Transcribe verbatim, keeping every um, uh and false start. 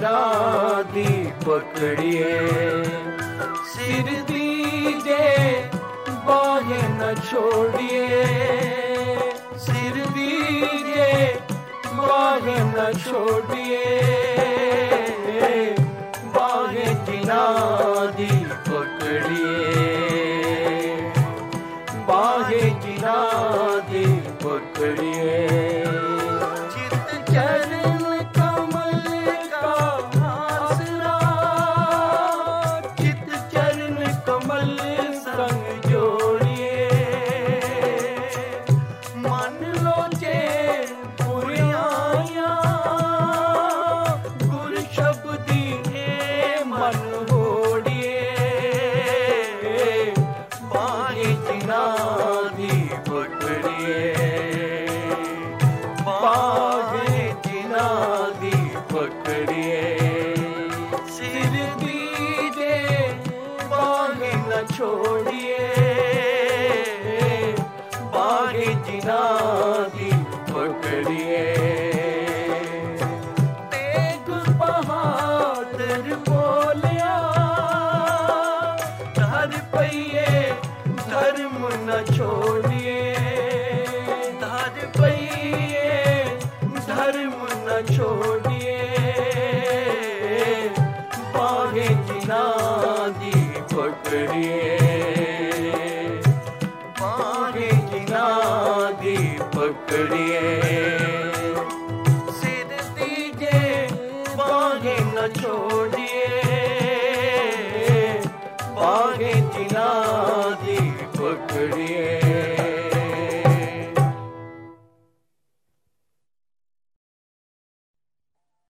जिना दी पकड़िए, सिर दीजे बाहें न छोड़िए, सिर दीजे बाहें न छोड़िए, बाहें जिना दी पकड़िए, बाहें जिना दी पकड़िए। चित चरण कमल का आसरा, चित चरण कमल संग जोड़िए, मन लोचे पुरियाया, गुर शब्दी है मन होड़िए, बाहें जिना दी पकड़िए, बाहें जिना दी पकड़िए, सिर दीजे बाहें न छोड़िए, बाहें जिना दी पकड़िए। तेग बहादुर बोलिया, धर पइए धर्म न छोड़िए, धर पइए धर्म न छोड़िए, बाहें जिना दी पकड़िए, बाहें जिना दी पकड़िए, सिर दीजे बाहें न छोड़िए, बाहें जिना दी पकड़िए।